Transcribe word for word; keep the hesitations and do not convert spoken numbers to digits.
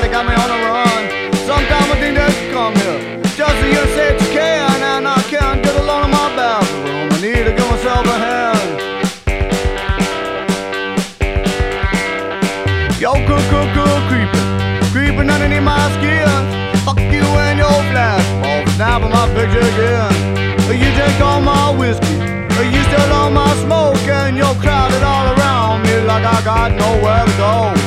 they got me on the run. Sometimes I think that you come here just so you say you can, and I can't get alone in my bathroom. I need to give myself a hand. Yo, cool, cool, cool, creeping, creeping underneath my skin. Fuck you and your flashball, snapping my picture again. You drink all my whiskey, you still on my smoke, and you're crowded all around me like I got nowhere to go.